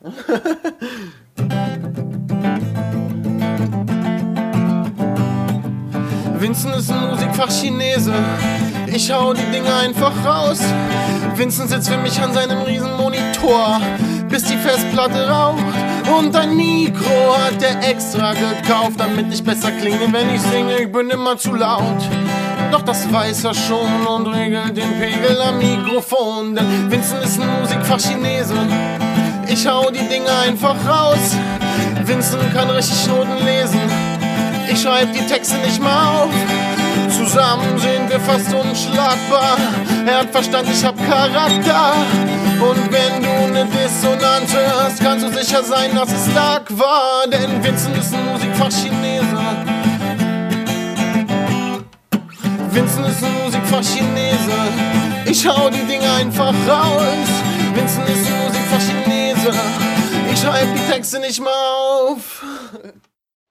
Vincent ist ein Musikfach-Chinese, ich hau die Dinge einfach raus. Vincent sitzt für mich an seinem riesen Monitor, bis die Festplatte raucht. Und ein Mikro hat er extra gekauft, damit ich besser klinge, wenn ich singe. Ich bin immer zu laut, doch das weiß er schon und regelt den Pegel am Mikrofon. Denn Vincent ist ein Musikfach-Chinese, ich hau die Dinge einfach raus. Vincent kann richtig Noten lesen, ich schreib die Texte nicht mal auf. Zusammen sind wir fast unschlagbar. Er hat Verstand, ich hab Charakter. Und wenn du ne Dissonanz hörst, kannst du sicher sein, dass es stark war. Denn Vincent ist ein Musikfach-Chinese. Vincent ist ein Musikfach-Chinese, ich hau die Dinge einfach raus. Vincent ist ein Musikfach-Chinese, ich schreib die Texte nicht mal auf.